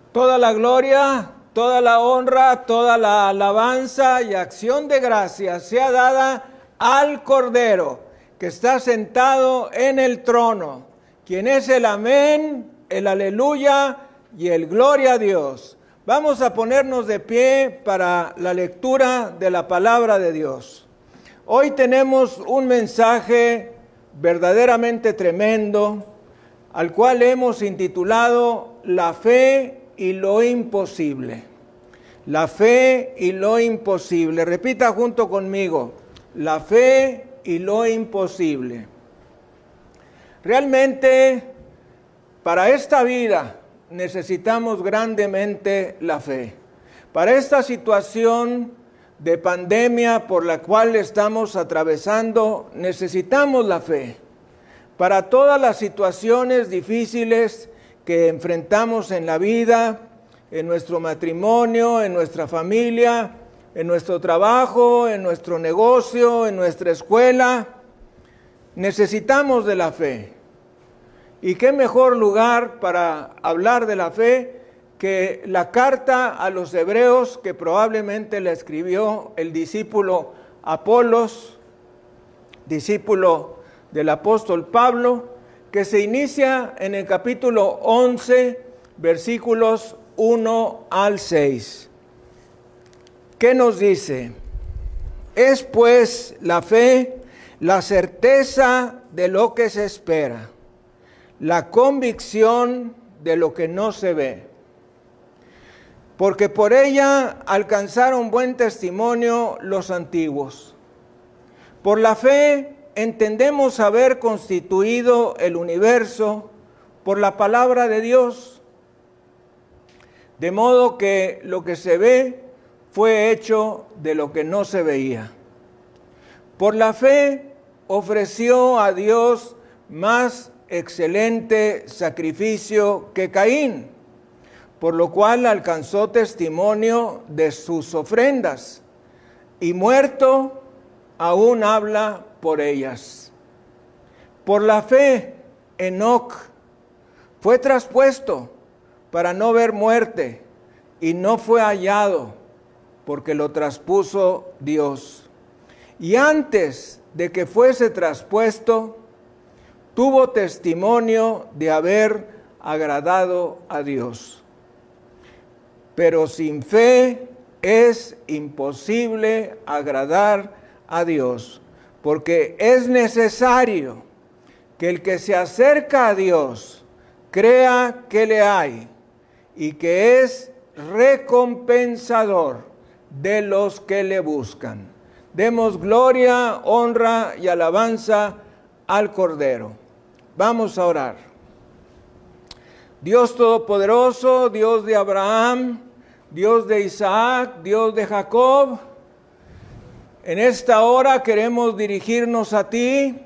Toda la gloria, toda la honra, toda la alabanza y acción de gracias sea dada al Cordero, que está sentado en el trono, quien es el amén, el aleluya y el gloria a Dios. Vamos a ponernos de pie para la lectura de la palabra de Dios. Hoy tenemos un mensaje verdaderamente tremendo, al cual hemos intitulado La fe y lo imposible. La fe y lo imposible. Repita junto conmigo, la fe y lo imposible. Realmente, para esta vida necesitamos grandemente la fe. Para esta situación de pandemia por la cual estamos atravesando, necesitamos la fe. Para todas las situaciones difíciles que enfrentamos en la vida, en nuestro matrimonio, en nuestra familia, en nuestro trabajo, en nuestro negocio, en nuestra escuela, necesitamos de la fe. ¿Y qué mejor lugar para hablar de la fe que la carta a los hebreos que probablemente la escribió el discípulo Apolos, discípulo del apóstol Pablo, que se inicia en el capítulo 11, versículos 1 al 6. ¿Qué nos dice? Es pues la fe, la certeza de lo que se espera, la convicción de lo que no se ve. Porque por ella alcanzaron buen testimonio los antiguos. Por la fe entendemos haber constituido el universo por la palabra de Dios, de modo que lo que se ve fue hecho de lo que no se veía. Por la fe ofreció a Dios más excelente sacrificio que Caín, por lo cual alcanzó testimonio de sus ofrendas, y muerto aún habla por ellas. Por la fe, Enoc fue traspuesto para no ver muerte, y no fue hallado, porque lo traspuso Dios. Y antes de que fuese traspuesto, tuvo testimonio de haber agradado a Dios. Pero sin fe es imposible agradar a Dios, porque es necesario que el que se acerca a Dios crea que le hay y que es recompensador de los que le buscan. Demos gloria, honra y alabanza al Cordero. Vamos a orar. Dios Todopoderoso, Dios de Abraham, Dios de Isaac, Dios de Jacob, en esta hora queremos dirigirnos a ti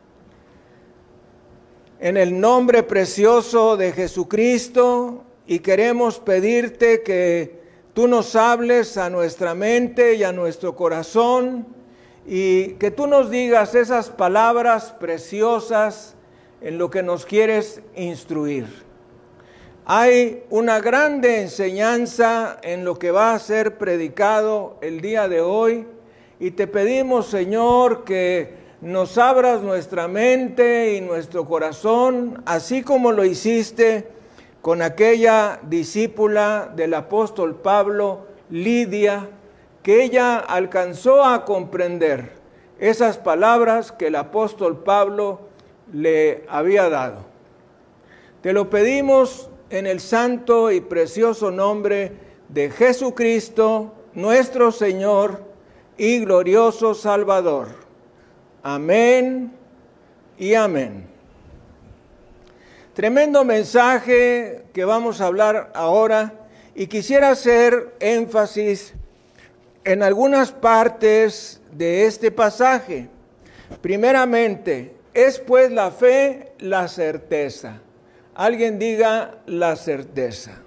en el nombre precioso de Jesucristo y queremos pedirte que tú nos hables a nuestra mente y a nuestro corazón y que tú nos digas esas palabras preciosas en lo que nos quieres instruir. Hay una grande enseñanza en lo que va a ser predicado el día de hoy y te pedimos, Señor, que nos abras nuestra mente y nuestro corazón, así como lo hiciste con aquella discípula del apóstol Pablo, Lidia, que ella alcanzó a comprender esas palabras que el apóstol Pablo le había dado. Te lo pedimos en el santo y precioso nombre de Jesucristo, nuestro Señor y glorioso Salvador. Amén y amén. Tremendo mensaje que vamos a hablar ahora y quisiera hacer énfasis en algunas partes de este pasaje. Primeramente, es pues la fe la certeza. Alguien diga la certeza.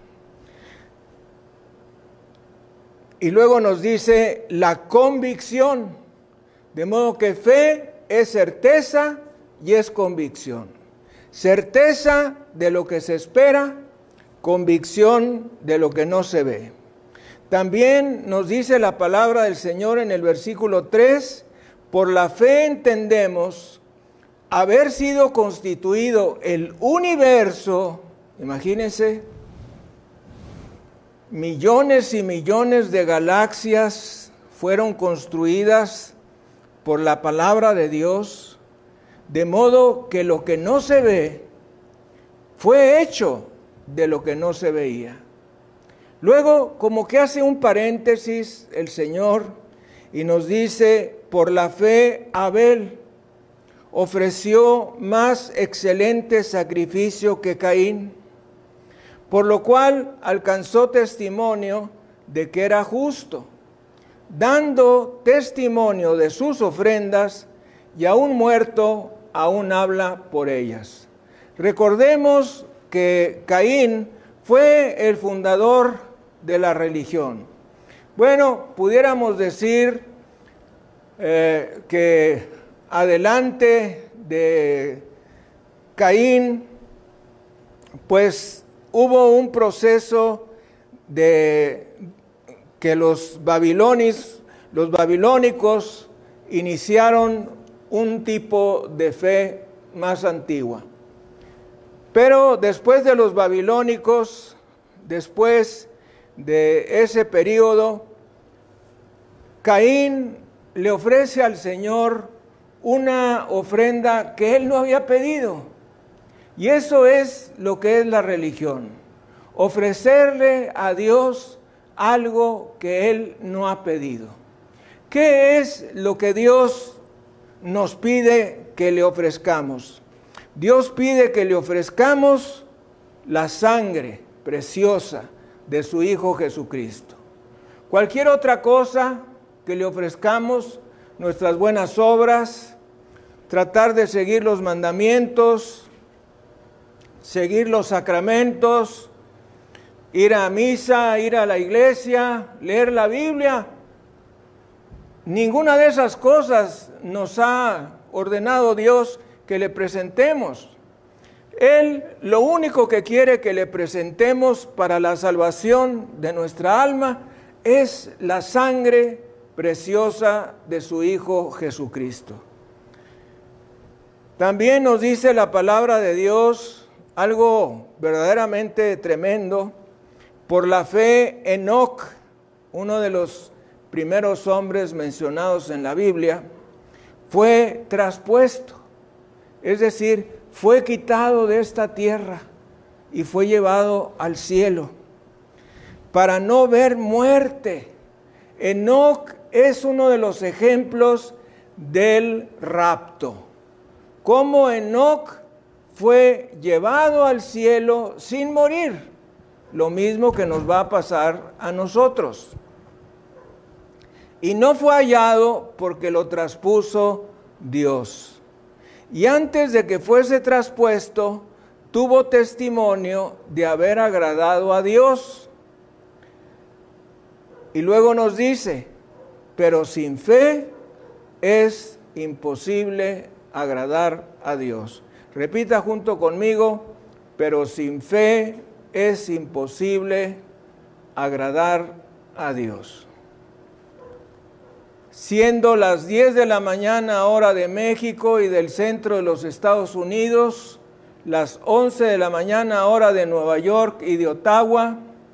Y luego nos dice la convicción. De modo que fe es certeza y es convicción. Certeza de lo que se espera, convicción de lo que no se ve. También nos dice la palabra del Señor en el versículo 3, por la fe entendemos haber sido constituido el universo, imagínense, millones y millones de galaxias fueron construidas por la palabra de Dios, de modo que lo que no se ve fue hecho de lo que no se veía. Luego, como que hace un paréntesis el Señor y nos dice, por la fe Abel ofreció más excelente sacrificio que Caín, por lo cual alcanzó testimonio de que era justo, dando testimonio de sus ofrendas, y aún muerto, aún habla por ellas. Recordemos que Caín fue el fundador de la religión. Bueno, pudiéramos decir que adelante de Caín, pues hubo un proceso de que los babilónicos iniciaron un tipo de fe más antigua. Pero después de los babilónicos, después de ese periodo, Caín le ofrece al Señor una ofrenda que él no había pedido. Y eso es lo que es la religión, ofrecerle a Dios algo que Él no ha pedido. ¿Qué es lo que Dios nos pide que le ofrezcamos? Dios pide que le ofrezcamos la sangre preciosa de su Hijo Jesucristo. Cualquier otra cosa que le ofrezcamos, nuestras buenas obras, tratar de seguir los mandamientos, seguir los sacramentos, ir a misa, ir a la iglesia, leer la Biblia. Ninguna de esas cosas nos ha ordenado Dios que le presentemos. Él lo único que quiere que le presentemos para la salvación de nuestra alma es la sangre preciosa de su Hijo Jesucristo. También nos dice la palabra de Dios algo verdaderamente tremendo. Por la fe, Enoc, uno de los primeros hombres mencionados en la Biblia, fue traspuesto, es decir, fue quitado de esta tierra y fue llevado al cielo para no ver muerte. Enoc es uno de los ejemplos del rapto. Cómo Enoc fue llevado al cielo sin morir, lo mismo que nos va a pasar a nosotros. Y no fue hallado porque lo traspuso Dios. Y antes de que fuese traspuesto, tuvo testimonio de haber agradado a Dios. Y luego nos dice, pero sin fe es imposible agradar a Dios. Repita junto conmigo, pero sin fe es imposible agradar a Dios. Siendo las 10 de la mañana hora de México y del centro de los Estados Unidos, las 11 de la mañana hora de Nueva York y de Ottawa,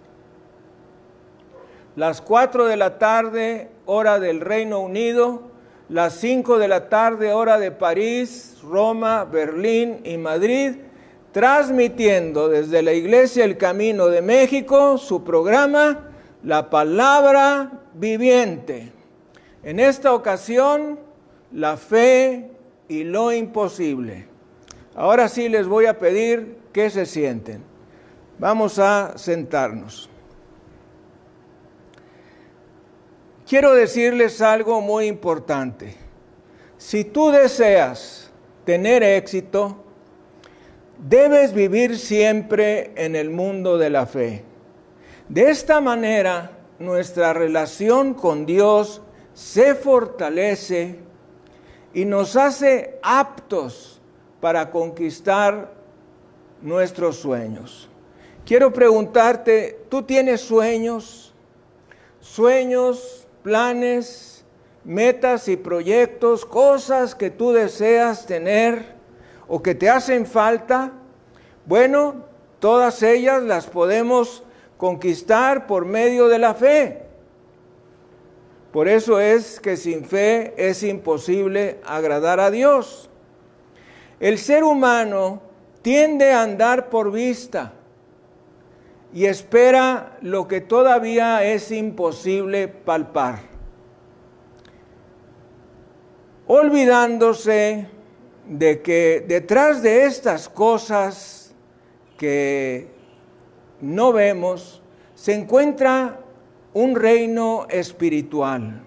las 4 de la tarde hora del Reino Unido, las 5 de la tarde hora de París, Roma, Berlín y Madrid, transmitiendo desde la Iglesia El Camino de México su programa La Palabra Viviente. En esta ocasión, la fe y lo imposible. Ahora sí les voy a pedir que se sienten. Vamos a sentarnos. Quiero decirles algo muy importante. Si tú deseas tener éxito, debes vivir siempre en el mundo de la fe. De esta manera, nuestra relación con Dios se fortalece y nos hace aptos para conquistar nuestros sueños. Quiero preguntarte, ¿tú tienes sueños? Sueños, planes, metas y proyectos, cosas que tú deseas tener o que te hacen falta. Bueno, todas ellas las podemos conquistar por medio de la fe. Por eso es que sin fe es imposible agradar a Dios. El ser humano tiende a andar por vista y espera lo que todavía es imposible palpar, olvidándose de que detrás de estas cosas que no vemos se encuentra un reino espiritual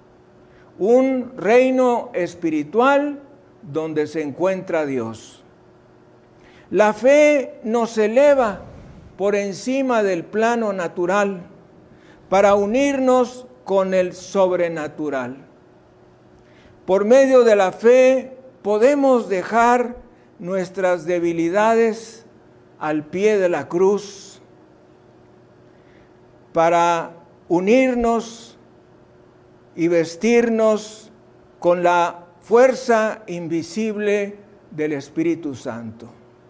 donde se encuentra Dios. La fe nos eleva por encima del plano natural para unirnos con el sobrenatural. Por medio de la fe podemos dejar nuestras debilidades al pie de la cruz para unirnos y vestirnos con la fuerza invisible del Espíritu Santo.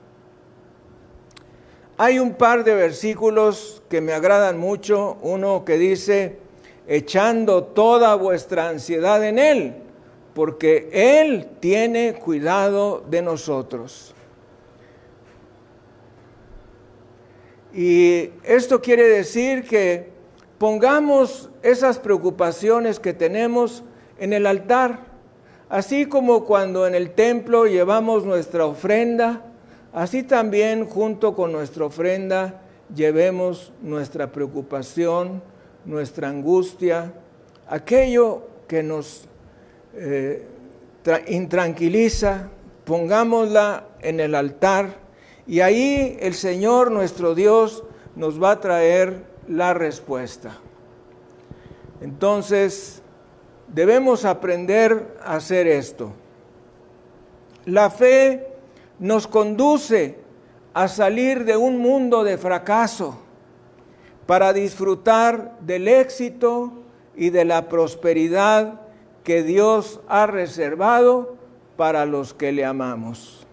Hay un par de versículos que me agradan mucho. Uno que dice, echando toda vuestra ansiedad en Él, porque Él tiene cuidado de nosotros. Y esto quiere decir que pongamos esas preocupaciones que tenemos en el altar, así como cuando en el templo llevamos nuestra ofrenda, así también junto con nuestra ofrenda llevemos nuestra preocupación, nuestra angustia, aquello que nos intranquiliza, pongámosla en el altar y ahí el Señor nuestro Dios nos va a traer la respuesta. Entonces, debemos aprender a hacer esto. La fe nos conduce a salir de un mundo de fracaso para disfrutar del éxito y de la prosperidad que Dios ha reservado para los que le amamos.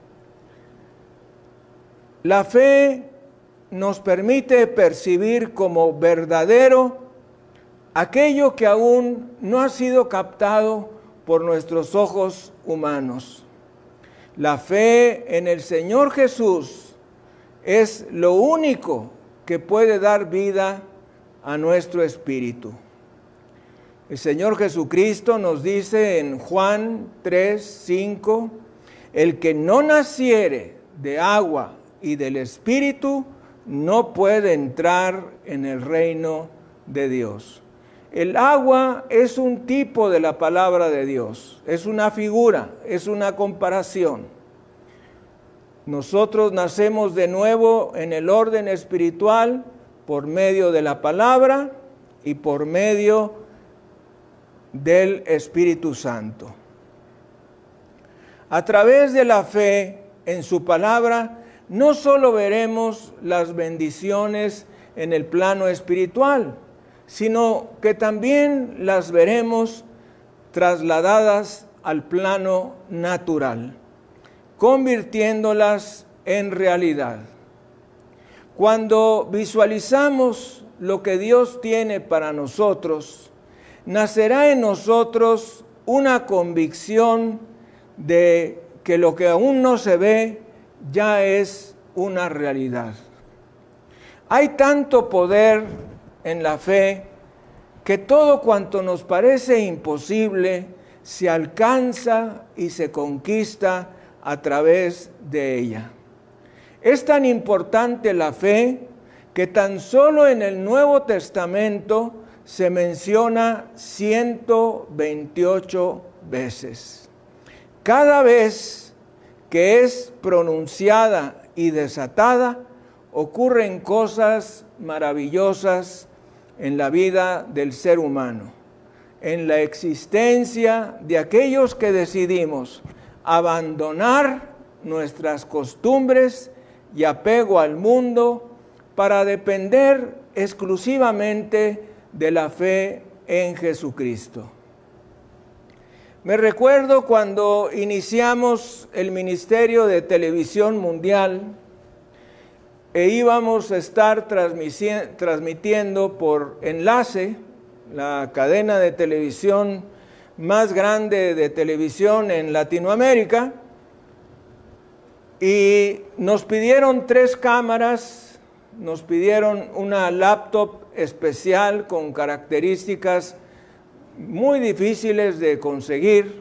La fe nos permite percibir como verdadero aquello que aún no ha sido captado por nuestros ojos humanos. La fe en el Señor Jesús es lo único que puede dar vida a nuestro espíritu. El Señor Jesucristo nos dice en Juan 3:5, el que no naciere de agua y del Espíritu no puede entrar en el reino de Dios. El agua es un tipo de la palabra de Dios, es una figura, es una comparación. Nosotros nacemos de nuevo en el orden espiritual por medio de la palabra y por medio del Espíritu Santo. A través de la fe en su palabra, no solo veremos las bendiciones en el plano espiritual, sino que también las veremos trasladadas al plano natural, convirtiéndolas en realidad. Cuando visualizamos lo que Dios tiene para nosotros, nacerá en nosotros una convicción de que lo que aún no se ve ya es una realidad. Hay tanto poder en la fe que todo cuanto nos parece imposible se alcanza y se conquista a través de ella. Es tan importante la fe que tan solo en el Nuevo Testamento se menciona 128 veces. Cada vez que es pronunciada y desatada, ocurren cosas maravillosas en la vida del ser humano, en la existencia de aquellos que decidimos abandonar nuestras costumbres y apego al mundo para depender exclusivamente de la fe en Jesucristo. Me recuerdo cuando iniciamos el Ministerio de Televisión Mundial e íbamos a estar transmitiendo por Enlace, la cadena de televisión más grande de televisión en Latinoamérica, y nos pidieron 3 cámaras, nos pidieron una laptop especial con características muy difíciles de conseguir,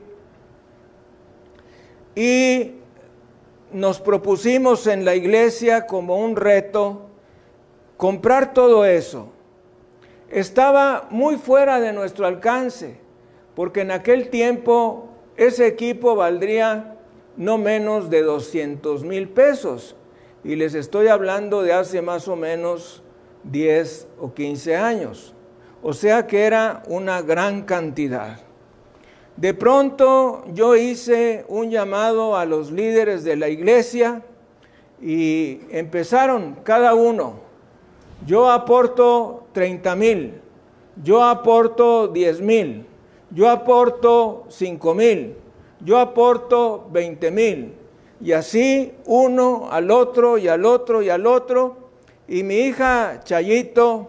y nos propusimos en la iglesia como un reto comprar todo eso. Estaba muy fuera de nuestro alcance, porque en aquel tiempo ese equipo valdría no menos de 200,000 pesos, y les estoy hablando de hace más o menos 10 o 15 años, o sea que era una gran cantidad. De pronto yo hice un llamado a los líderes de la iglesia y empezaron cada uno: yo aporto 30,000, yo aporto 10,000, yo aporto 5,000, yo aporto 20,000, y así uno al otro y al otro y al otro, y mi hija Chayito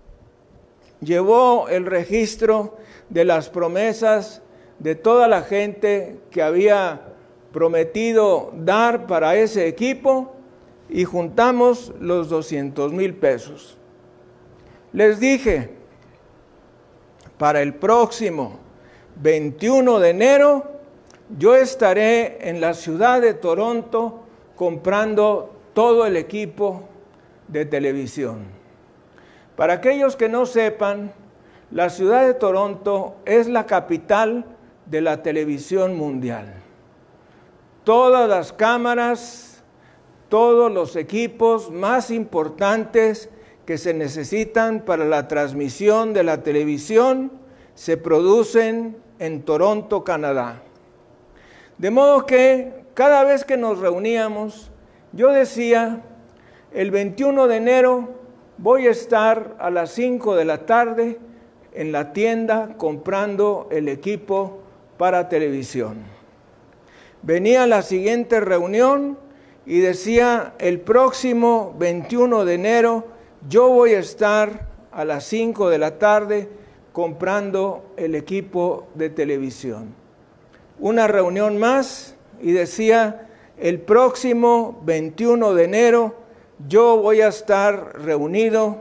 llevó el registro de las promesas de toda la gente que había prometido dar para ese equipo, y juntamos los 200,000 pesos. Les dije, para el próximo 21 de enero, yo estaré en la ciudad de Toronto comprando todo el equipo de televisión. Para aquellos que no sepan, la ciudad de Toronto es la capital de la televisión mundial. Todas las cámaras, todos los equipos más importantes que se necesitan para la transmisión de la televisión se producen en Toronto, Canadá. De modo que cada vez que nos reuníamos, yo decía, el 21 de enero voy a estar a las 5 de la tarde en la tienda comprando el equipo para televisión. Venía la siguiente reunión y decía, el próximo 21 de enero yo voy a estar a las 5 de la tarde comprando el equipo de televisión. Una reunión más y decía, el próximo 21 de enero yo voy a estar reunido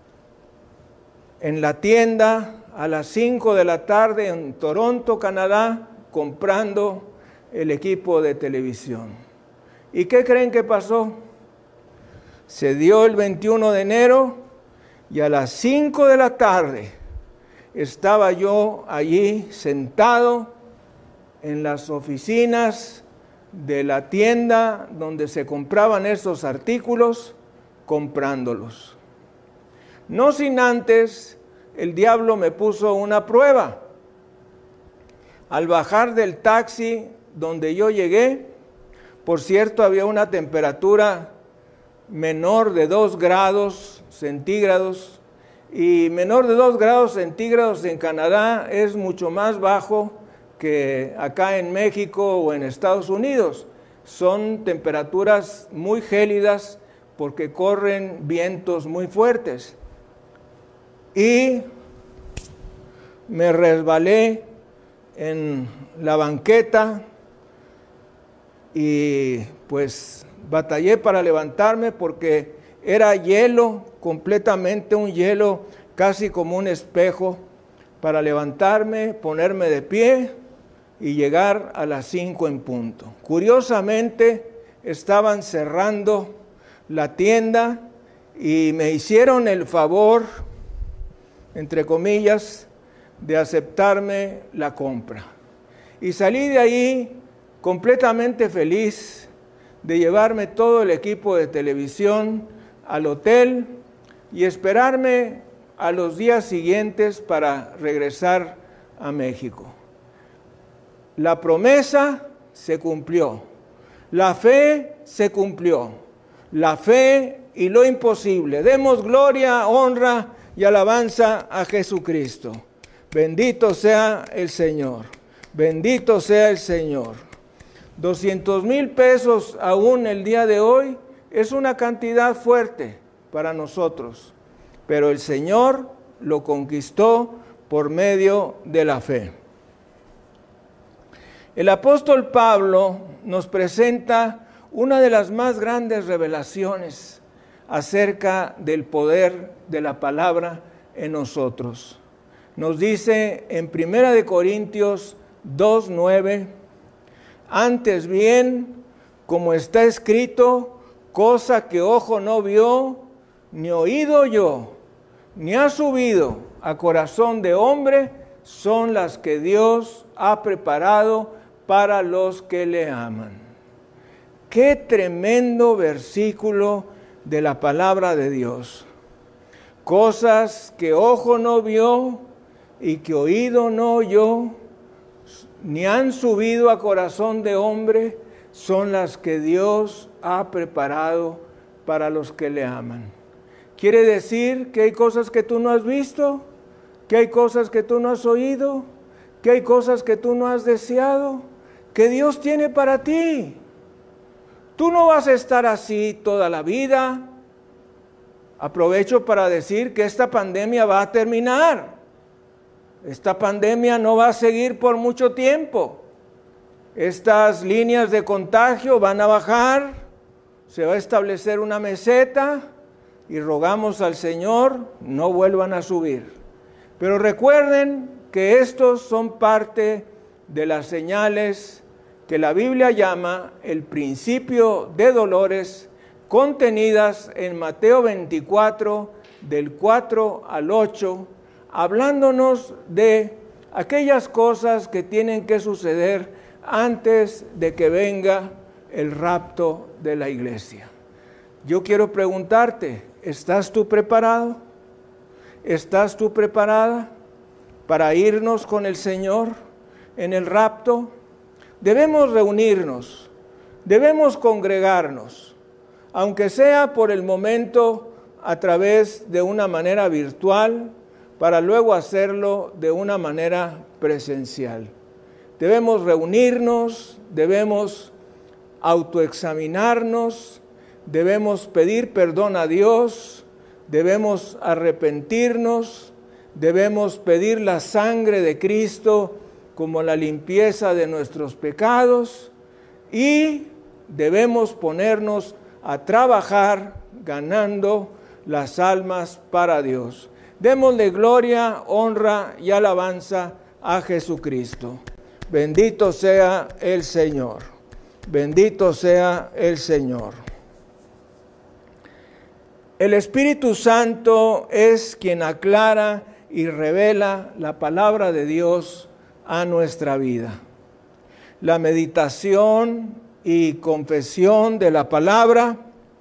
en la tienda a las 5 de la tarde en Toronto, Canadá, comprando el equipo de televisión. ¿Y qué creen que pasó? Se dio el 21 de enero y a las 5 de la tarde estaba yo allí sentado en las oficinas de la tienda donde se compraban esos artículos, comprándolos. No sin antes, el diablo me puso una prueba. Al bajar del taxi donde yo llegué, por cierto, había una temperatura menor de 2 grados centígrados, y menor de 2 grados centígrados en Canadá es mucho más bajo que acá en México o en Estados Unidos. Son temperaturas muy gélidas porque corren vientos muy fuertes. Y me resbalé en la banqueta y pues batallé para levantarme porque era hielo, completamente un hielo, casi como un espejo, para levantarme, ponerme de pie y llegar a las 5 en punto. Curiosamente, estaban cerrando la tienda y me hicieron el favor, entre comillas, de aceptarme la compra. Y salí de ahí completamente feliz de llevarme todo el equipo de televisión al hotel y esperarme a los días siguientes para regresar a México. La promesa se cumplió, la fe se cumplió, la fe y lo imposible. Demos gloria, honra y alabanza a Jesucristo. Bendito sea el Señor. Bendito sea el Señor. 200,000 pesos aún el día de hoy es una cantidad fuerte para nosotros, pero el Señor lo conquistó por medio de la fe. El apóstol Pablo nos presenta una de las más grandes revelaciones acerca del poder de la palabra en nosotros. Nos dice en 1 Corintios 2:9, antes bien, como está escrito, cosa que ojo no vio, ni oído oyó, ni ha subido a corazón de hombre, son las que Dios ha preparado para los que le aman. Qué tremendo versículo de la palabra de Dios. Cosas que ojo no vio y que oído no oyó, ni han subido a corazón de hombre, son las que Dios ha preparado para los que le aman. Quiere decir que hay cosas que tú no has visto, que hay cosas que tú no has oído, que hay cosas que tú no has deseado, que Dios tiene para ti. Tú no vas a estar así toda la vida. Aprovecho para decir que esta pandemia va a terminar. Esta pandemia no va a seguir por mucho tiempo. Estas líneas de contagio van a bajar, se va a establecer una meseta y rogamos al Señor no vuelvan a subir. Pero recuerden que estos son parte de las señales que la Biblia llama el principio de dolores, contenidas en Mateo 24, del 4 al 8, hablándonos de aquellas cosas que tienen que suceder antes de que venga el rapto de la iglesia. Yo quiero preguntarte, ¿estás tú preparado? ¿Estás tú preparada para irnos con el Señor en el rapto? Debemos reunirnos, debemos congregarnos, aunque sea por el momento a través de una manera virtual, para luego hacerlo de una manera presencial. Debemos reunirnos, debemos autoexaminarnos, debemos pedir perdón a Dios, debemos arrepentirnos, debemos pedir la sangre de Cristo como la limpieza de nuestros pecados y debemos ponernos a trabajar ganando las almas para Dios. Démosle gloria, honra y alabanza a Jesucristo. Bendito sea el Señor. Bendito sea el Señor. El Espíritu Santo es quien aclara y revela la palabra de Dios a nuestra vida. La meditación y confesión de la palabra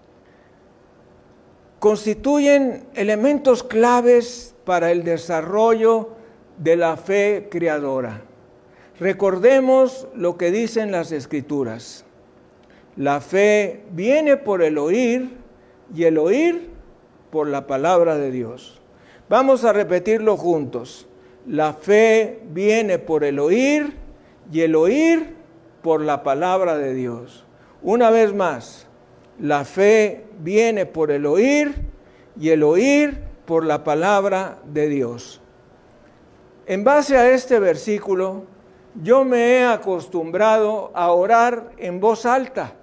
constituyen elementos claves para el desarrollo de la fe creadora. Recordemos lo que dicen las Escrituras. La fe viene por el oír y el oír por la palabra de Dios. Vamos a repetirlo juntos. La fe viene por el oír y el oír por la palabra de Dios. Una vez más. La fe viene por el oír y el oír por la palabra de Dios. En base a este versículo, yo me he acostumbrado a orar en voz alta.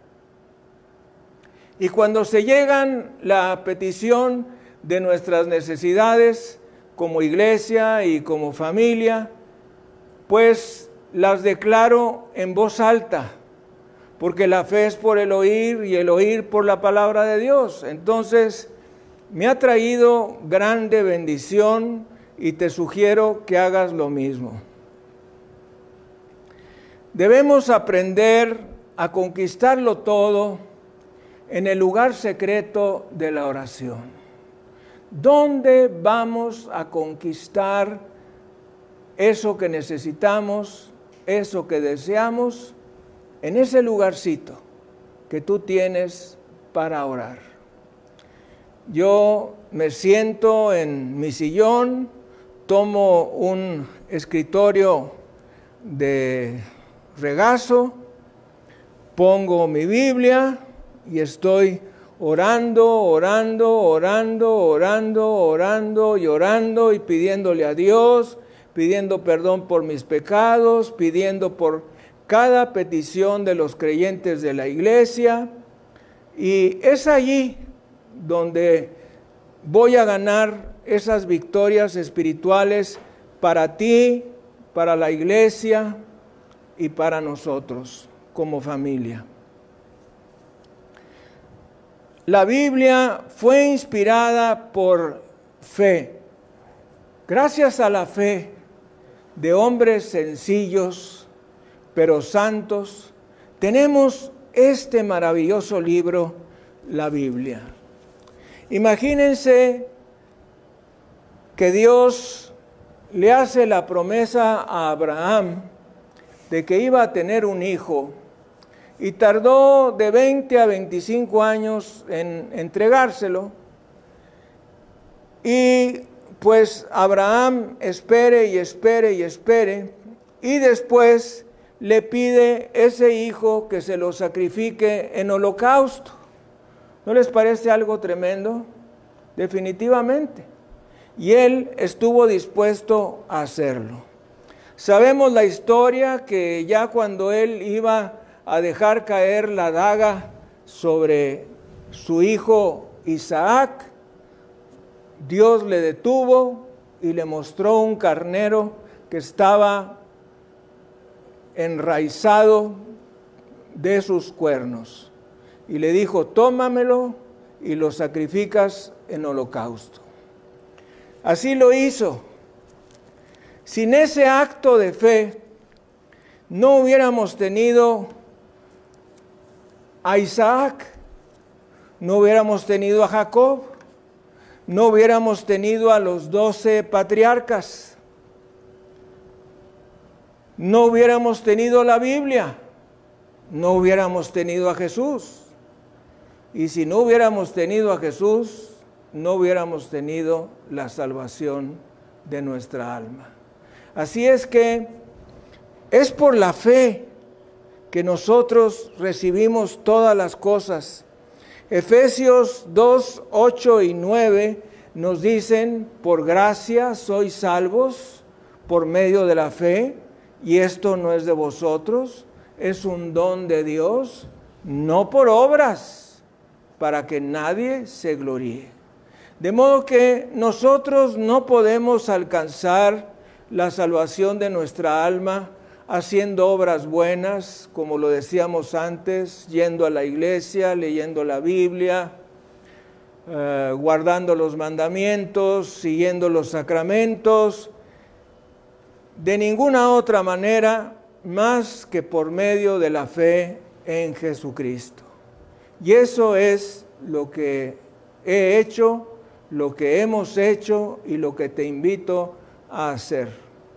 Y cuando se llegan la petición de nuestras necesidades como iglesia y como familia, pues las declaro en voz alta. Porque la fe es por el oír y el oír por la palabra de Dios. Entonces, me ha traído grande bendición y te sugiero que hagas lo mismo. Debemos aprender a conquistarlo todo en el lugar secreto de la oración. ¿Dónde vamos a conquistar eso que necesitamos, eso que deseamos? En ese lugarcito que tú tienes para orar. Yo me siento en mi sillón, tomo un escritorio de regazo, pongo mi Biblia y estoy orando y pidiéndole a Dios, pidiendo perdón por mis pecados, pidiendo por cada petición de los creyentes de la iglesia. Y es allí donde voy a ganar esas victorias espirituales para ti, para la iglesia y para nosotros como familia. La Biblia fue inspirada por fe. Gracias a la fe de hombres sencillos, pero santos, tenemos este maravilloso libro, la Biblia. Imagínense que Dios le hace la promesa a Abraham de que iba a tener un hijo y tardó de 20 a 25 años en entregárselo. Y pues Abraham espere y después le pide ese hijo que se lo sacrifique en holocausto. ¿No les parece algo tremendo? Definitivamente. Y él estuvo dispuesto a hacerlo. Sabemos la historia que ya cuando él iba a dejar caer la daga sobre su hijo Isaac, Dios le detuvo y le mostró un carnero que estaba enraizado de sus cuernos. Y le dijo, tómamelo y lo sacrificas en holocausto. Así lo hizo. Sin ese acto de fe, no hubiéramos tenido a Isaac, no hubiéramos tenido a Jacob, no hubiéramos tenido a los 12 patriarcas, no hubiéramos tenido la Biblia, no hubiéramos tenido a Jesús. Y si no hubiéramos tenido a Jesús, no hubiéramos tenido la salvación de nuestra alma. Así es que es por la fe que nosotros recibimos todas las cosas. Efesios 2, 8 y 9 nos dicen, por gracia sois salvos por medio de la fe, y esto no es de vosotros, es un don de Dios, no por obras, para que nadie se gloríe. De modo que nosotros no podemos alcanzar la salvación de nuestra alma haciendo obras buenas, como lo decíamos antes, yendo a la iglesia, leyendo la Biblia, guardando los mandamientos, siguiendo los sacramentos, de ninguna otra manera más que por medio de la fe en Jesucristo. Y eso es lo que he hecho, lo que hemos hecho y lo que te invito a hacer.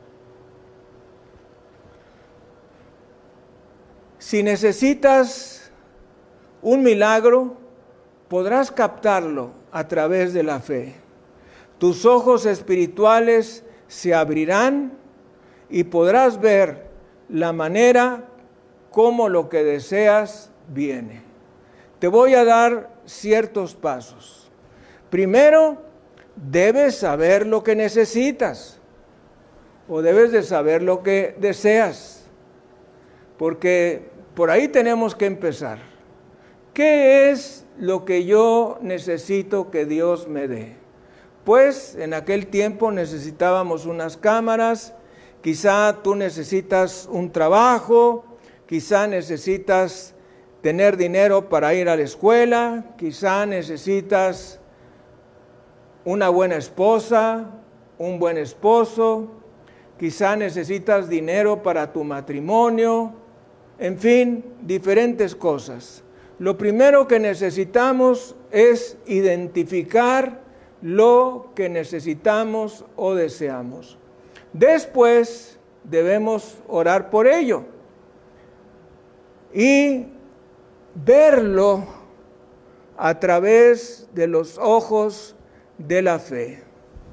Si necesitas un milagro, podrás captarlo a través de la fe. Tus ojos espirituales se abrirán y podrás ver la manera como lo que deseas viene. Te voy a dar ciertos pasos. Primero, debes saber lo que necesitas o debes de saber lo que deseas, porque por ahí tenemos que empezar. ¿Qué es lo que yo necesito que Dios me dé? Pues en aquel tiempo necesitábamos unas cámaras, quizá tú necesitas un trabajo, quizá necesitas tener dinero para ir a la escuela, quizá necesitas una buena esposa, un buen esposo, quizá necesitas dinero para tu matrimonio, en fin, diferentes cosas. Lo primero que necesitamos es identificar lo que necesitamos o deseamos. Después debemos orar por ello y verlo a través de los ojos de la fe.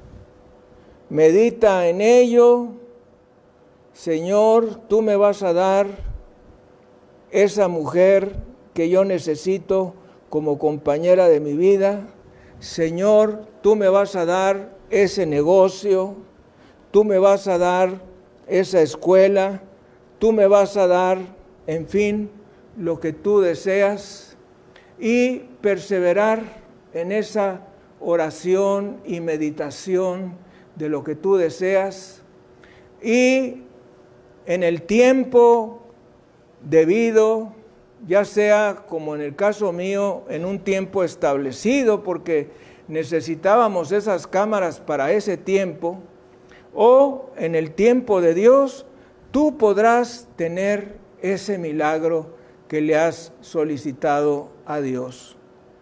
Medita en ello. Señor, tú me vas a dar esa mujer que yo necesito como compañera de mi vida. Señor, tú me vas a dar ese negocio, tú me vas a dar esa escuela, tú me vas a dar, en fin, lo que tú deseas, y perseverar en esa oración y meditación de lo que tú deseas, y en el tiempo debido, ya sea como en el caso mío, en un tiempo establecido, porque necesitábamos esas cámaras para ese tiempo, o en el tiempo de Dios, tú podrás tener ese milagro que le has solicitado a Dios.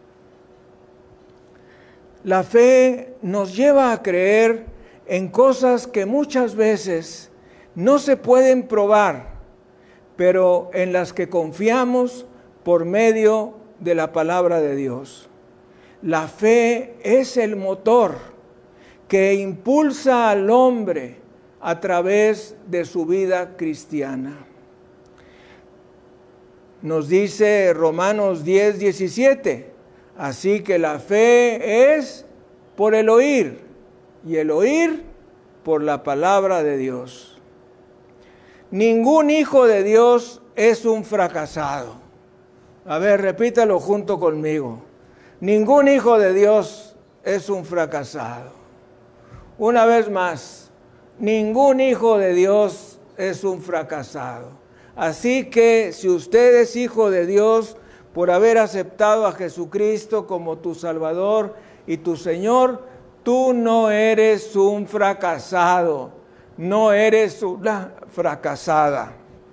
La fe nos lleva a creer en cosas que muchas veces no se pueden probar, pero en las que confiamos por medio de la palabra de Dios. La fe es el motor que impulsa al hombre a través de su vida cristiana. Nos dice Romanos 10:17, así que la fe es por el oír, y el oír por la palabra de Dios. Ningún hijo de Dios es un fracasado. A ver, repítalo junto conmigo. Ningún hijo de Dios es un fracasado. Una vez más, ningún hijo de Dios es un fracasado. Así que si usted es hijo de Dios por haber aceptado a Jesucristo como tu Salvador y tu Señor, tú no eres un fracasado. No eres una fracasada.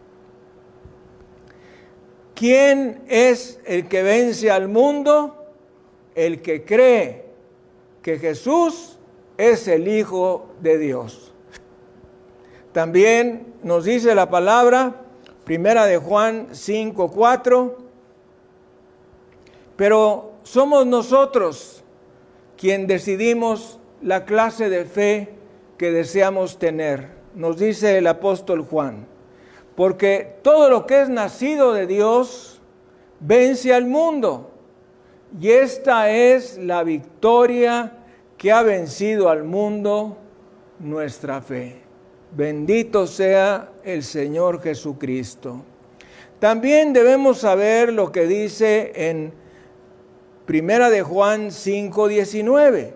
¿Quién es el que vence al mundo? El que cree que Jesús es el Hijo de Dios. También nos dice la palabra, primera de Juan 5:4, pero somos nosotros quien decidimos la clase de fe que deseamos tener, nos dice el apóstol Juan, porque todo lo que es nacido de Dios vence al mundo, y esta es la victoria que ha vencido al mundo, nuestra fe. Bendito sea el Señor Jesucristo. También debemos saber lo que dice en primera de Juan 5:19.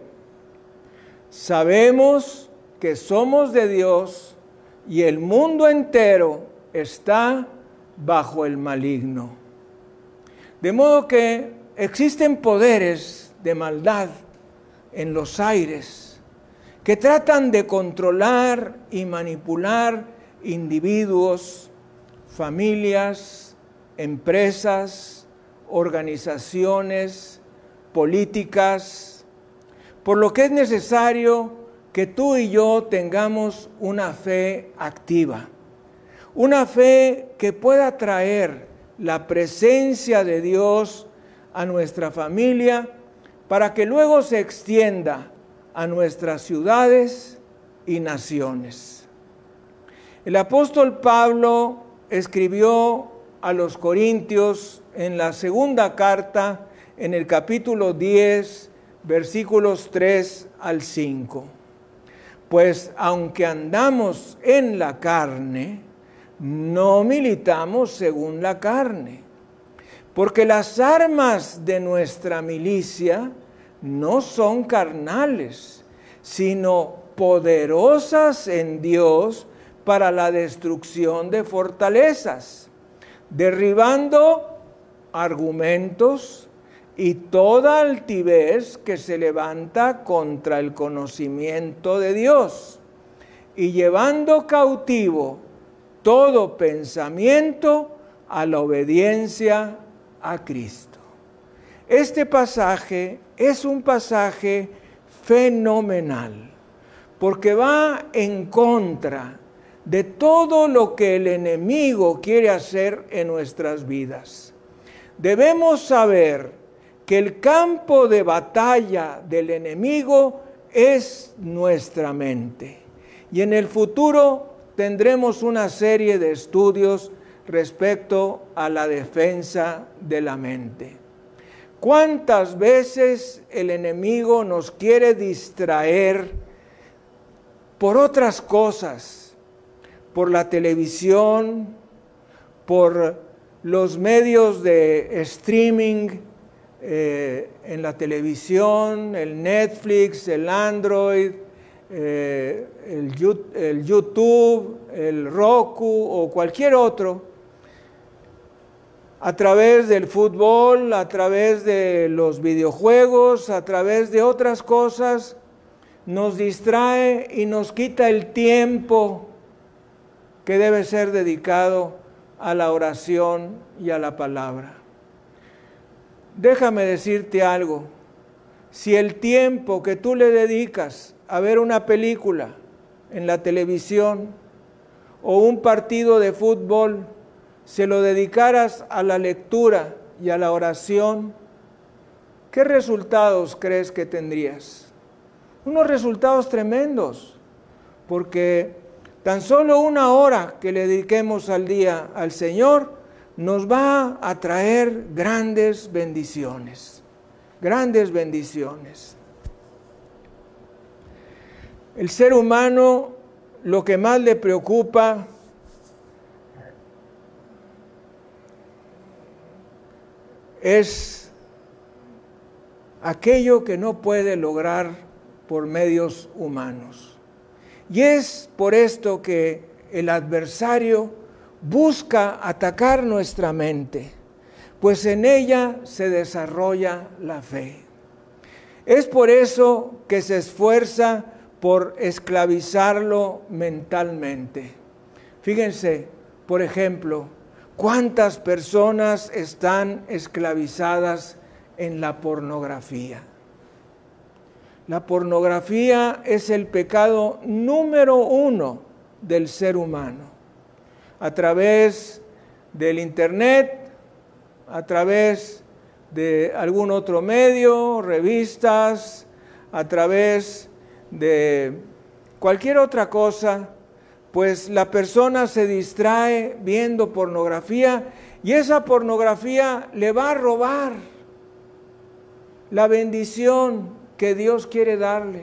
Sabemos que somos de Dios y el mundo entero está bajo el maligno. De modo que existen poderes de maldad en los aires que tratan de controlar y manipular individuos, familias, empresas, organizaciones, políticas, por lo que es necesario que tú y yo tengamos una fe activa, una fe que pueda traer la presencia de Dios a nuestra familia para que luego se extienda a nuestras ciudades y naciones. El apóstol Pablo escribió a los Corintios en la segunda carta, en el capítulo 10, versículos 3 al 5. Pues aunque andamos en la carne, no militamos según la carne, porque las armas de nuestra milicia no son carnales, sino poderosas en Dios para la destrucción de fortalezas, derribando argumentos y toda altivez que se levanta contra el conocimiento de Dios, y llevando cautivo todo pensamiento a la obediencia a Cristo. Este pasaje es un pasaje fenomenal, porque va en contra de todo lo que el enemigo quiere hacer en nuestras vidas. Debemos saber que el campo de batalla del enemigo es nuestra mente. Y en el futuro tendremos una serie de estudios respecto a la defensa de la mente. ¿Cuántas veces el enemigo nos quiere distraer por otras cosas? Por la televisión, por los medios de streaming en la televisión, el Netflix, el Android, el YouTube, el Roku o cualquier otro, a través del fútbol, a través de los videojuegos, a través de otras cosas, nos distrae y nos quita el tiempo que debe ser dedicado a la oración y a la palabra. Déjame decirte algo, si el tiempo que tú le dedicas a ver una película en la televisión o un partido de fútbol, se lo dedicaras a la lectura y a la oración, ¿qué resultados crees que tendrías? Unos resultados tremendos, porque tan solo una hora que le dediquemos al día al Señor nos va a traer grandes bendiciones, grandes bendiciones. El ser humano, lo que más le preocupa es aquello que no puede lograr por medios humanos. Y es por esto que el adversario busca atacar nuestra mente, pues en ella se desarrolla la fe. Es por eso que se esfuerza por esclavizarlo mentalmente. Fíjense, por ejemplo, ¿cuántas personas están esclavizadas en la pornografía? La pornografía es el pecado número 1 del ser humano. A través del internet, a través de algún otro medio, revistas, a través de cualquier otra cosa, pues la persona se distrae viendo pornografía y esa pornografía le va a robar la bendición que Dios quiere darle.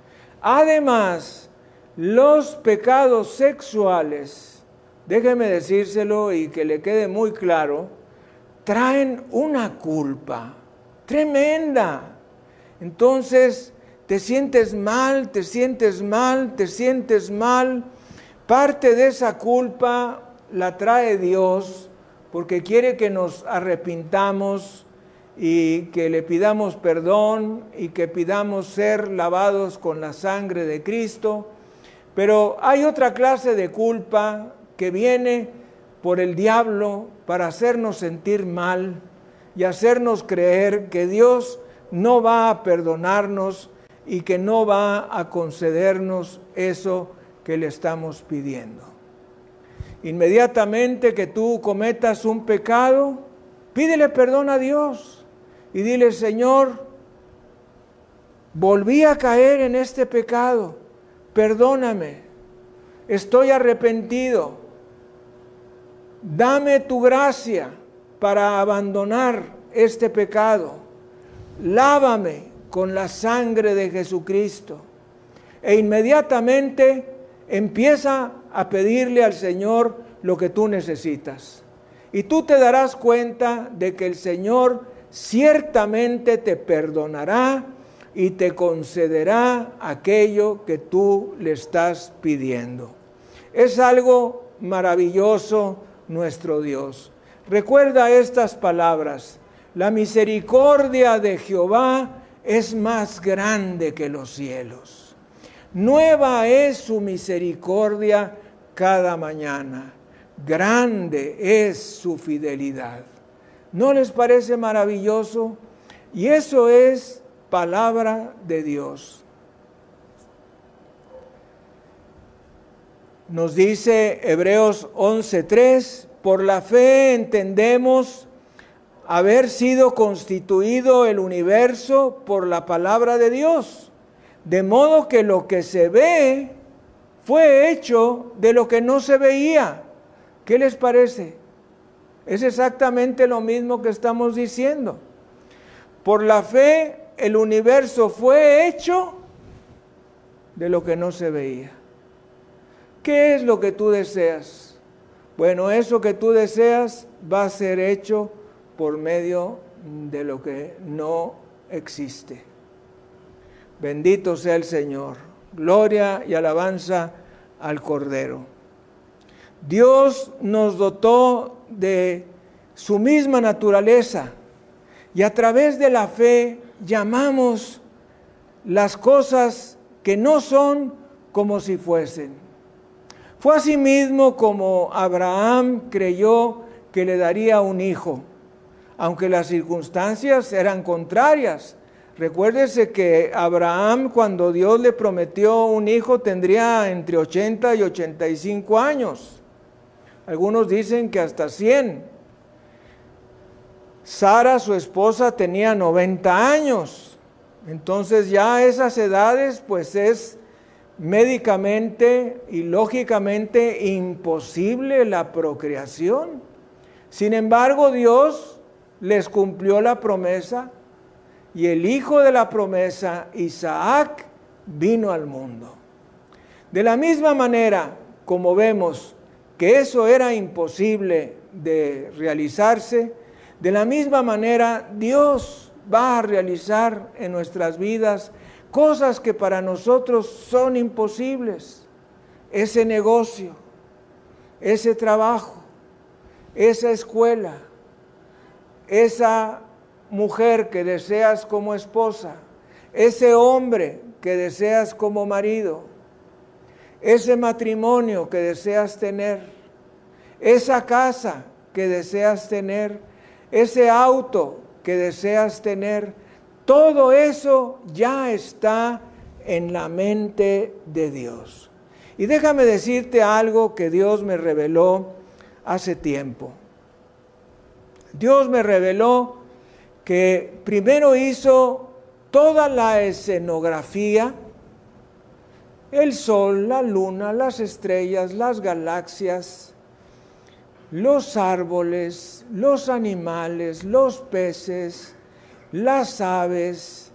Además, los pecados sexuales, déjeme decírselo y que le quede muy claro, traen una culpa tremenda. Entonces, te sientes mal, te sientes mal, te sientes mal. Parte de esa culpa la trae Dios porque quiere que nos arrepintamos y que le pidamos perdón y que pidamos ser lavados con la sangre de Cristo. Pero hay otra clase de culpa que viene por el diablo para hacernos sentir mal y hacernos creer que Dios no va a perdonarnos y que no va a concedernos eso que le estamos pidiendo. Inmediatamente que tú cometas un pecado, pídele perdón a Dios y dile: Señor, volví a caer en este pecado, perdóname, estoy arrepentido. Dame tu gracia para abandonar este pecado. Lávame con la sangre de Jesucristo. E inmediatamente empieza a pedirle al Señor lo que tú necesitas. Y tú te darás cuenta de que el Señor ciertamente te perdonará y te concederá aquello que tú le estás pidiendo. Es algo maravilloso nuestro Dios. Recuerda estas palabras: la misericordia de Jehová es más grande que los cielos. Nueva es su misericordia cada mañana. Grande es su fidelidad. ¿No les parece maravilloso? Y eso es palabra de Dios. Nos dice Hebreos 11:3, por la fe entendemos haber sido constituido el universo por la palabra de Dios, de modo que lo que se ve fue hecho de lo que no se veía. ¿Qué les parece? Es exactamente lo mismo que estamos diciendo. Por la fe, el universo fue hecho de lo que no se veía. ¿Qué es lo que tú deseas? Bueno, eso que tú deseas va a ser hecho por medio de lo que no existe. Bendito sea el Señor. Gloria y alabanza al Cordero. Dios nos dotó de su misma naturaleza y a través de la fe llamamos las cosas que no son como si fuesen. Fue asimismo como Abraham creyó que le daría un hijo, aunque las circunstancias eran contrarias. Recuérdese que Abraham, cuando Dios le prometió un hijo, tendría entre 80 y 85 años. Algunos dicen que hasta 100. Sara, su esposa, tenía 90 años. Entonces ya a esas edades, pues es médicamente y lógicamente imposible la procreación. Sin embargo, Dios les cumplió la promesa y el hijo de la promesa, Isaac, vino al mundo. De la misma manera, como vemos que eso era imposible de realizarse, de la misma manera Dios va a realizar en nuestras vidas cosas que para nosotros son imposibles. Ese negocio, ese trabajo, esa escuela, esa mujer que deseas como esposa, ese hombre que deseas como marido, ese matrimonio que deseas tener, esa casa que deseas tener, ese auto que deseas tener, todo eso ya está en la mente de Dios. Y déjame decirte algo que Dios me reveló hace tiempo. Dios me reveló que primero hizo toda la escenografía, el sol, la luna, las estrellas, las galaxias, los árboles, los animales, los peces, las aves,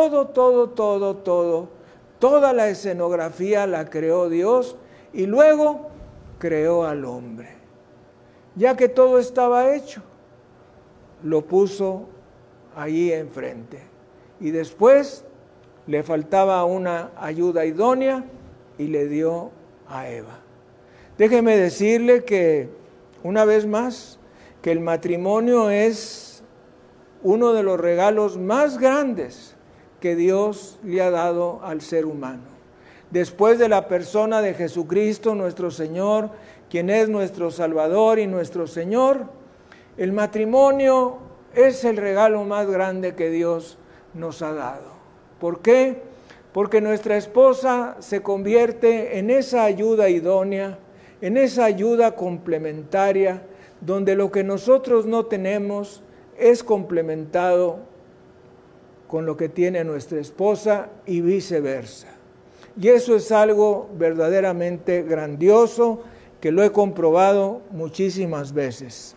toda la escenografía la creó Dios y luego creó al hombre. Ya que todo estaba hecho, lo puso allí enfrente. Y después le faltaba una ayuda idónea y le dio a Eva. Déjeme decirle que, una vez más, que el matrimonio es uno de los regalos más grandes que Dios le ha dado al ser humano. Después de la persona de Jesucristo, nuestro Señor, quien es nuestro Salvador y nuestro Señor, el matrimonio es el regalo más grande que Dios nos ha dado. ¿Por qué? Porque nuestra esposa se convierte en esa ayuda idónea, en esa ayuda complementaria, donde lo que nosotros no tenemos es complementado con lo que tiene nuestra esposa y viceversa. Y eso es algo verdaderamente grandioso que lo he comprobado muchísimas veces.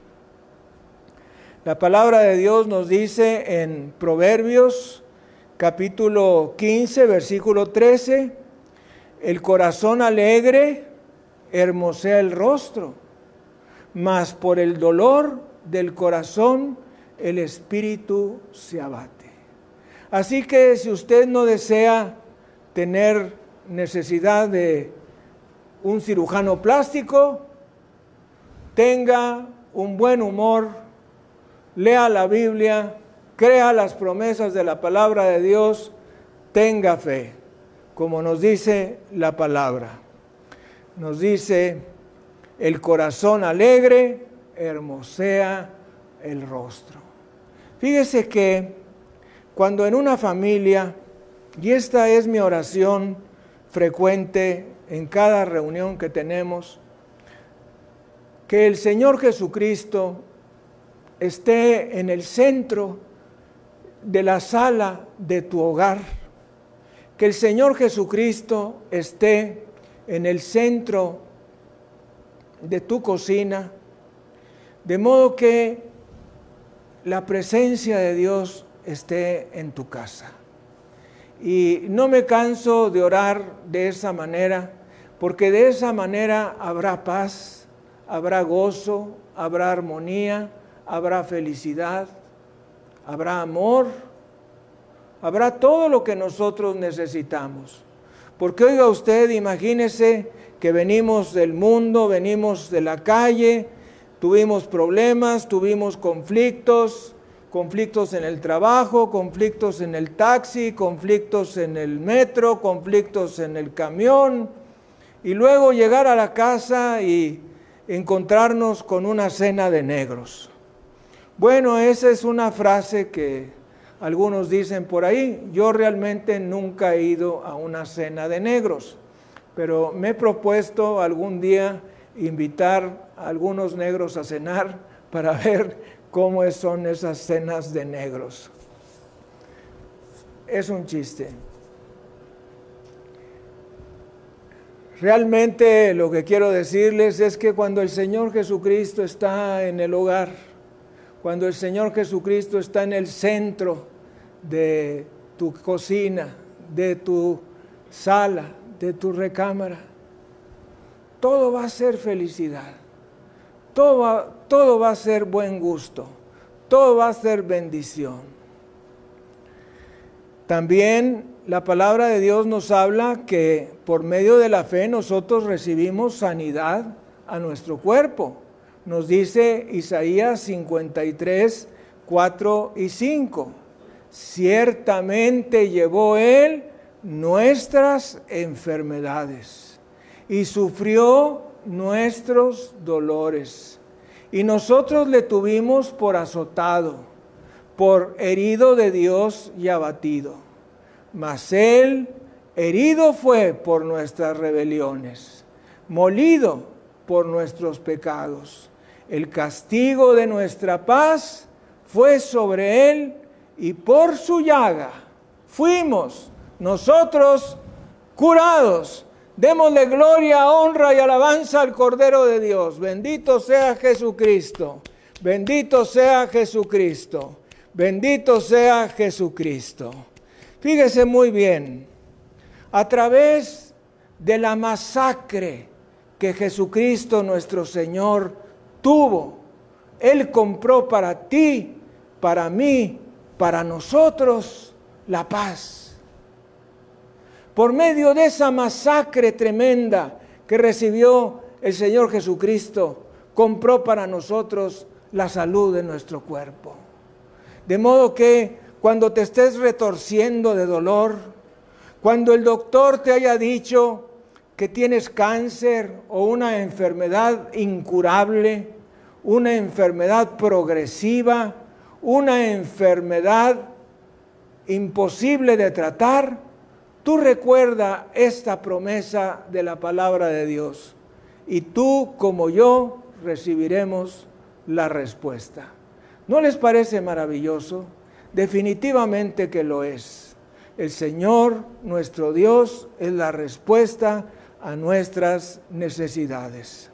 La palabra de Dios nos dice en Proverbios capítulo 15, versículo 13, el corazón alegre hermosea el rostro, mas por el dolor del corazón el espíritu se abate. Así que si usted no desea tener necesidad de un cirujano plástico, tenga un buen humor, lea la Biblia, crea las promesas de la palabra de Dios, tenga fe, como nos dice la palabra. Nos dice, el corazón alegre hermosea el rostro. Fíjese que cuando en una familia, y esta es mi oración frecuente en cada reunión que tenemos, que el Señor Jesucristo esté en el centro de la sala de tu hogar. Que el Señor Jesucristo esté en el centro de tu cocina, de modo que la presencia de Dios esté en tu casa. Y no me canso de orar de esa manera, porque de esa manera habrá paz, habrá gozo, habrá armonía, habrá felicidad, habrá amor, habrá todo lo que nosotros necesitamos. Porque oiga usted, imagínese que venimos del mundo, venimos de la calle, tuvimos problemas, tuvimos conflictos en el trabajo, conflictos en el taxi, conflictos en el metro, conflictos en el camión, y luego llegar a la casa y encontrarnos con una cena de negros. Bueno, esa es una frase que algunos dicen por ahí. Yo realmente nunca he ido a una cena de negros, pero me he propuesto algún día invitar a algunos negros a cenar para ver cómo son esas cenas de negros. Es un chiste. Realmente lo que quiero decirles es que cuando el Señor Jesucristo está en el hogar, cuando el Señor Jesucristo está en el centro de tu cocina, de tu sala, de tu recámara, todo va a ser felicidad, todo va a ser buen gusto, todo va a ser bendición. También la palabra de Dios nos habla que por medio de la fe nosotros recibimos sanidad a nuestro cuerpo. Nos dice Isaías 53, 4 y 5. Ciertamente llevó Él nuestras enfermedades y sufrió nuestros dolores. Y nosotros le tuvimos por azotado, por herido de Dios y abatido. Mas Él herido fue por nuestras rebeliones, molido por nuestros pecados. El castigo de nuestra paz fue sobre Él, y por su llaga fuimos nosotros curados. Démosle gloria, honra y alabanza al Cordero de Dios. Bendito sea Jesucristo. Bendito sea Jesucristo. Bendito sea Jesucristo. Fíjese muy bien, a través de la masacre que Jesucristo nuestro Señor tuvo, Él compró para ti, para mí, para nosotros la paz. Por medio de esa masacre tremenda que recibió el Señor Jesucristo, compró para nosotros la salud de nuestro cuerpo. De modo que cuando te estés retorciendo de dolor, cuando el doctor te haya dicho que tienes cáncer o una enfermedad incurable, una enfermedad progresiva, una enfermedad imposible de tratar, tú recuerda esta promesa de la palabra de Dios, y tú como yo recibiremos la respuesta. ¿No les parece maravilloso? Definitivamente que lo es. El Señor, nuestro Dios, es la respuesta a nuestras necesidades.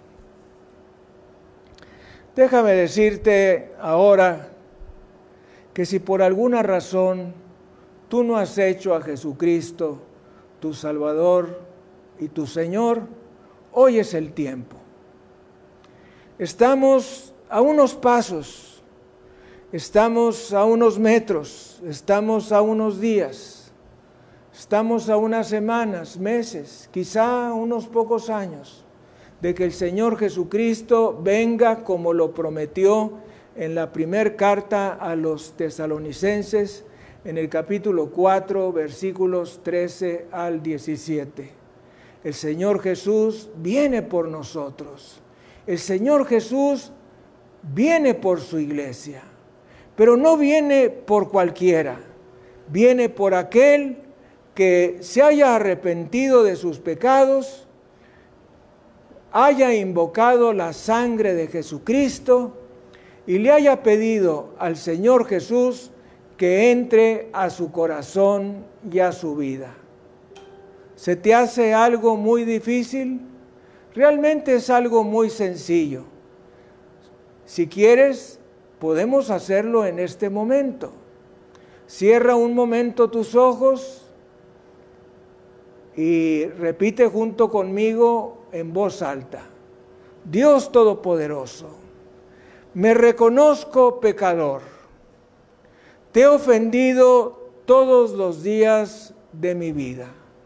Déjame decirte ahora que si por alguna razón tú no has hecho a Jesucristo tu Salvador y tu Señor, hoy es el tiempo. Estamos a unos pasos, estamos a unos metros, estamos a unos días, estamos a unas semanas, meses, quizá unos pocos años, de que el Señor Jesucristo venga como lo prometió en la primera carta a los tesalonicenses, en el capítulo 4, versículos 13 al 17. El Señor Jesús viene por nosotros. El Señor Jesús viene por su iglesia, pero no viene por cualquiera. Viene por aquel que se haya arrepentido de sus pecados, haya invocado la sangre de Jesucristo y le haya pedido al Señor Jesús que entre a su corazón y a su vida. ¿Se te hace algo muy difícil? Realmente es algo muy sencillo. Si quieres, podemos hacerlo en este momento. Cierra un momento tus ojos y repite junto conmigo en voz alta. Dios Todopoderoso, me reconozco pecador. Te he ofendido todos los días de mi vida.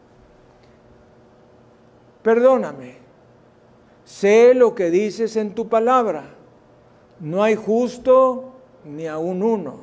Perdóname. Sé lo que dices en tu palabra. No hay justo ni aun uno.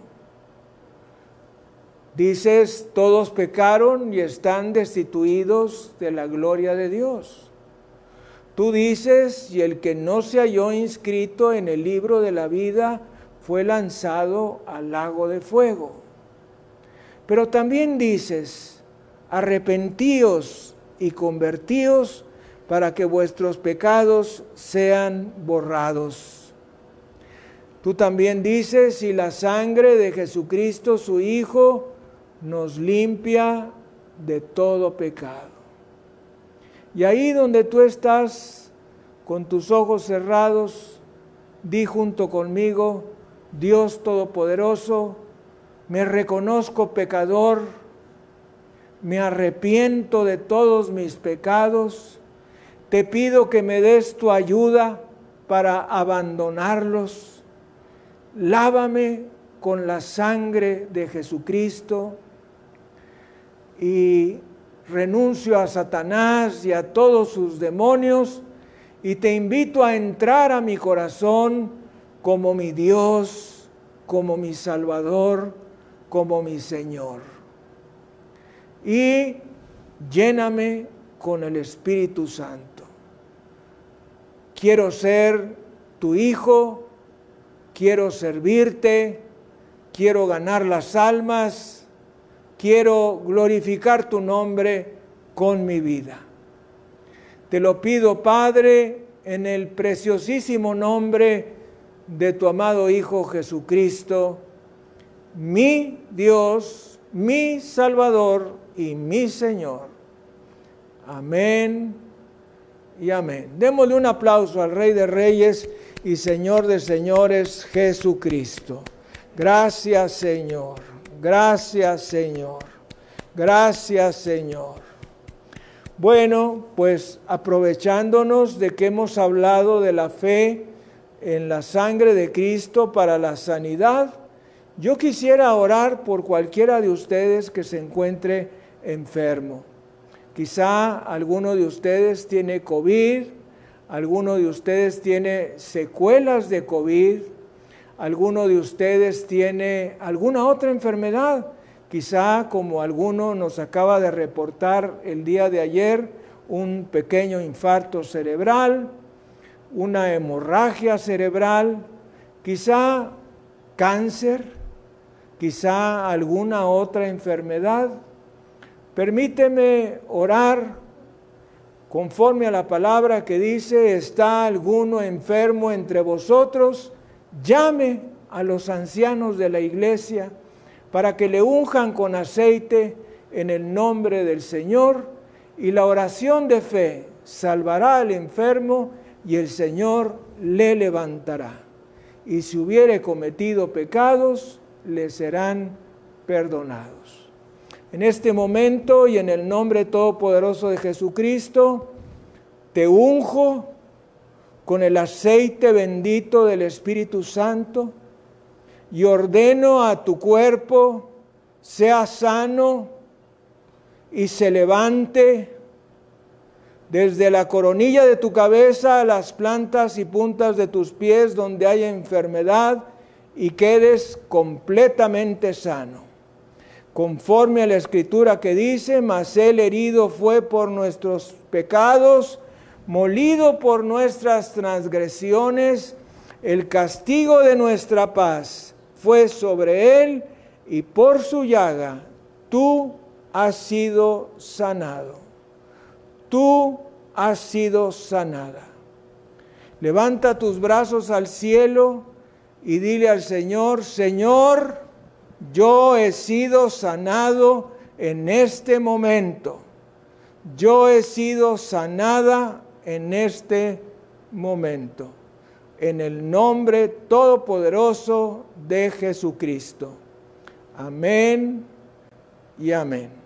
Dices, todos pecaron y están destituidos de la gloria de Dios. Tú dices, y el que no se halló inscrito en el libro de la vida fue lanzado al lago de fuego. Pero también dices, arrepentíos y convertíos para que vuestros pecados sean borrados. Tú también dices, y la sangre de Jesucristo, su Hijo, nos limpia de todo pecado. Y ahí donde tú estás, con tus ojos cerrados, di junto conmigo, Dios Todopoderoso, me reconozco pecador, me arrepiento de todos mis pecados, te pido que me des tu ayuda para abandonarlos. Lávame con la sangre de Jesucristo y renuncio a Satanás y a todos sus demonios y te invito a entrar a mi corazón como mi Dios, como mi Salvador, como mi Señor. Y lléname con el Espíritu Santo. Quiero ser tu hijo, quiero servirte, quiero ganar las almas, quiero glorificar tu nombre con mi vida. Te lo pido, Padre, en el preciosísimo nombre de tu amado Hijo Jesucristo, mi Dios, mi Salvador y mi Señor. Amén y amén. Démosle un aplauso al Rey de Reyes y Señor de Señores, Jesucristo. Gracias, Señor. Gracias, Señor. Gracias, Señor. Bueno, pues aprovechándonos de que hemos hablado de la fe en la sangre de Cristo para la sanidad, yo quisiera orar por cualquiera de ustedes que se encuentre enfermo. Quizá alguno de ustedes tiene COVID, alguno de ustedes tiene secuelas de COVID, alguno de ustedes tiene alguna otra enfermedad, quizá como alguno nos acaba de reportar el día de ayer, un pequeño infarto cerebral, una hemorragia cerebral, quizá cáncer, quizá alguna otra enfermedad. Permíteme orar conforme a la palabra que dice, ¿está alguno enfermo entre vosotros? Llame a los ancianos de la iglesia para que le unjan con aceite en el nombre del Señor, y la oración de fe salvará al enfermo y el Señor le levantará. Y si hubiere cometido pecados, le serán perdonados. En este momento y en el nombre todopoderoso de Jesucristo, te unjo con el aceite bendito del Espíritu Santo y ordeno a tu cuerpo sea sano y se levante desde la coronilla de tu cabeza a las plantas y puntas de tus pies donde haya enfermedad y quedes completamente sano. Conforme a la Escritura que dice, mas él herido fue por nuestros pecados, molido por nuestras transgresiones, el castigo de nuestra paz fue sobre él, y por su llaga tú has sido sanado. Tú has sido sanada. Levanta tus brazos al cielo y dile al Señor: Señor, yo he sido sanado en este momento. Yo he sido sanada en este momento. En el nombre todopoderoso de Jesucristo. Amén y amén.